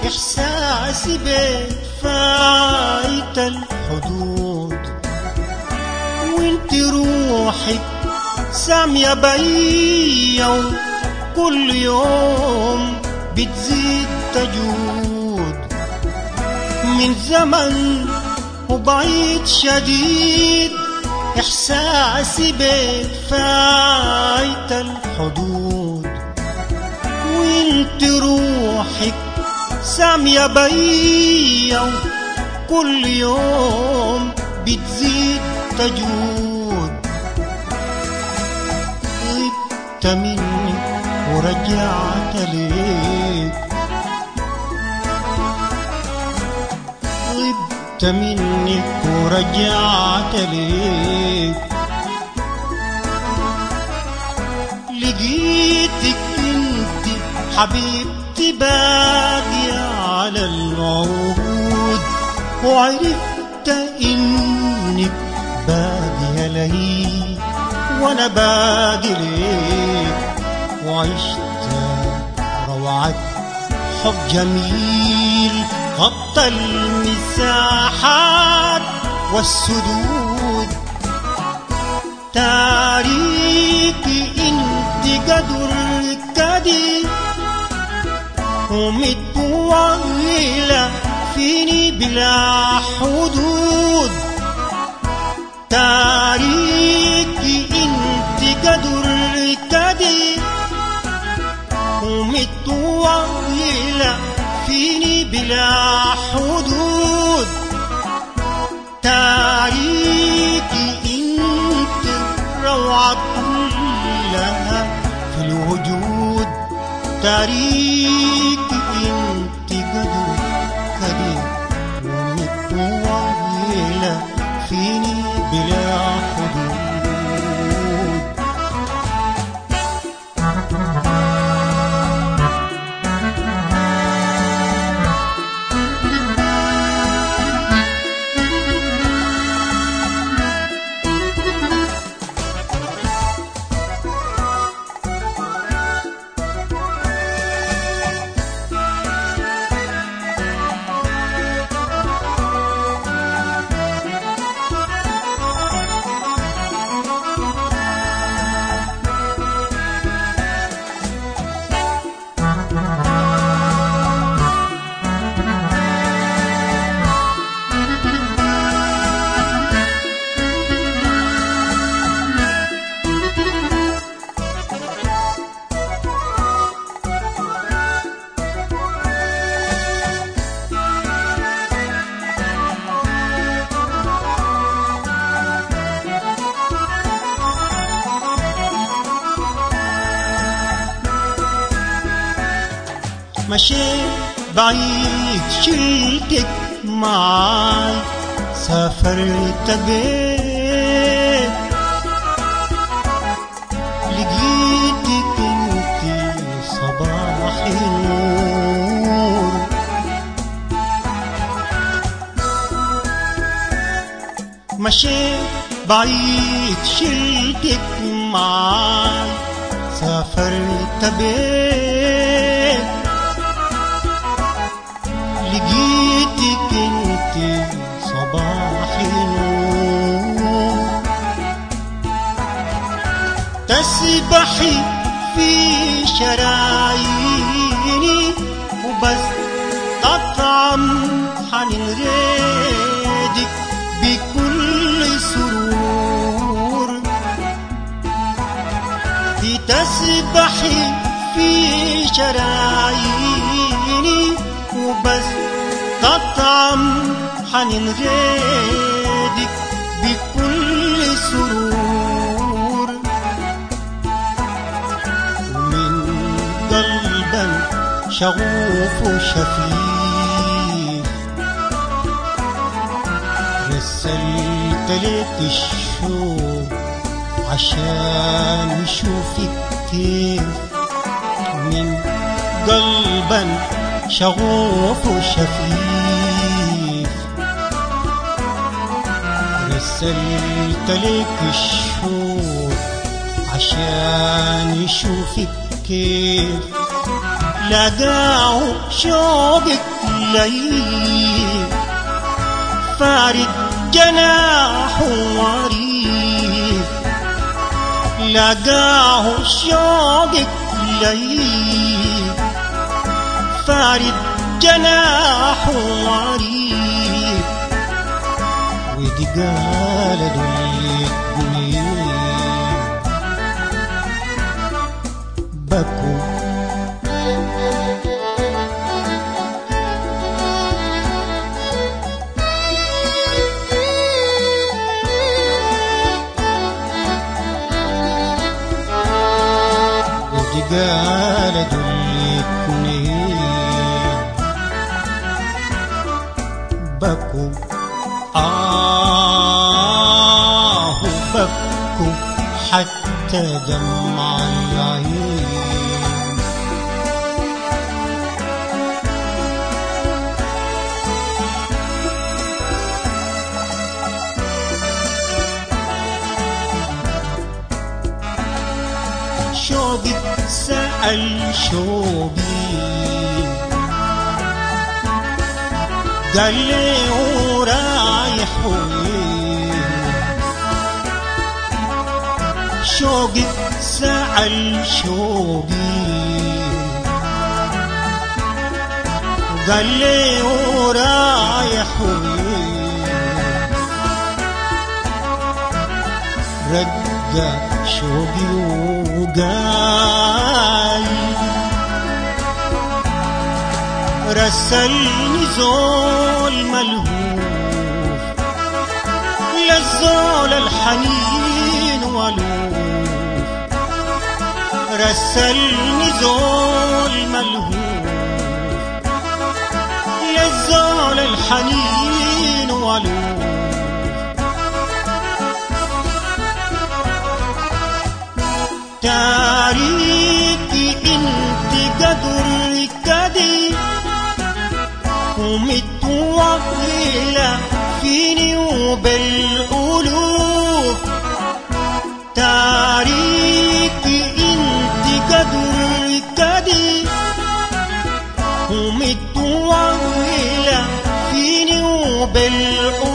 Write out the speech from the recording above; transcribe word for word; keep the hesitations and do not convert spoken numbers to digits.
إحساسي بيك فايت الحدود، وانت روحك سامية بيا وكل يوم بتزيد تجود. من زمن وبعيد شديد إحساسي بيك فايت الحدود، وانت روحك سامية بيا وكل يوم بتزيد تجود. غبت مني ورجعت ليك، غبت منك ورجعت ليك، لقيتك انت حبيبتي باقية على العهود، وعرفت انك باقية لي وانا باقي ليك، وعشت روعة حب جميل غطى المساحات والسدود. تاريخي انت قدر كدي ومتطولة فيني بلا حدود. تاريخي انت قدر كدي ومتطولة فيني بلا حدود. تاريخي انت روعة كلها في الوجود. تاريخي انت قدر كبير ومتطولة فيني بلا حدود. مشيت بعيد شلتك معاي، سافرت بيت لقيتك انتي صباح النور. مشيت بعيد شلتك معاي، سافرت بيت لقيتك انتي صباح النور. تسبحي في شراييني وبس تطعم حنين ريدك بكل سرور. تسبحي في شراييني وبس تطعم حنين ريدك بكل سرور. ومن قلبا شغوف وشفيف رسلت لك الشوق عشان يشوفك كيف. من قلبا شغوف وشفيف رسلت لك الشوق عشان يشوفك كيف. لقاه شوقك لي فارد جناح وريف، لقاه شوقك لي فارد جناح وريف، ودي قالت الاتنين بكوا. ودي قالت الاتنين بكوا، آه بكوا حتى دمع العين. شوقك سأل شوقي قال لي ورايح وين، شوقك سأل شوقي قال لي ورايح وين، رجع شوقي وقال رسلني زول ملهوف للزول الحنين ولوف، رسلني زول ملهوف للزول الحنين ولوف، تاريخي انت قدر كدي ومتوغلة فيني وبالألوف، تاريخي انت قدر كدي ومتوغلة فيني وبالألوف،